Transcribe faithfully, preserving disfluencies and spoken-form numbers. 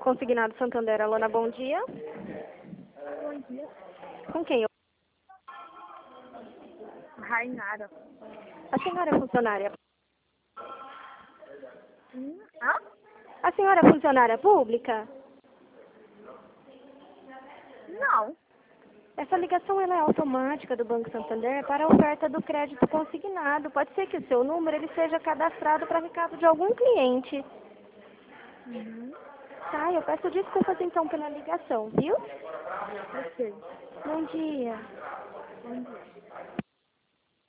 Consignado Santander, Alana, bom dia. Bom dia. Com quem? eu- Rainara. A senhora é funcionária? Hum? Hã? A senhora é funcionária pública? Não. Essa ligação ela é automática do Banco Santander para a oferta do crédito consignado. Pode ser que o seu número ele seja cadastrado para recado de algum cliente. Uhum. Tá, eu peço desculpas então pela ligação, viu? Ok. Bom dia. Bom dia.